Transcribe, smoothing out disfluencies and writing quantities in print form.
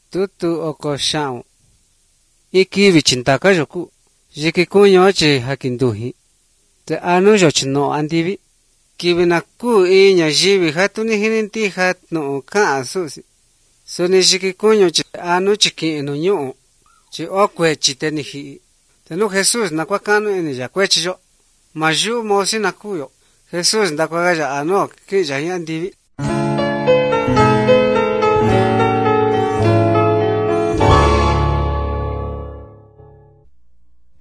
tutu oko shao. Iki vichintaka yoku, yiki kunyo chi hakinduhi, te anu yochino andivi. Kibinaku inya jivi hatuni hininti hatno kaa susi. Suni yiki kunyo chi anu chiki inu nyuu, chi okwechi tenihi. Tenu Jesus nakwakanu ini ya kwechi yo. Mayu mosi nakuyo. Jesus ndakwagaya anu ki yahi andivi.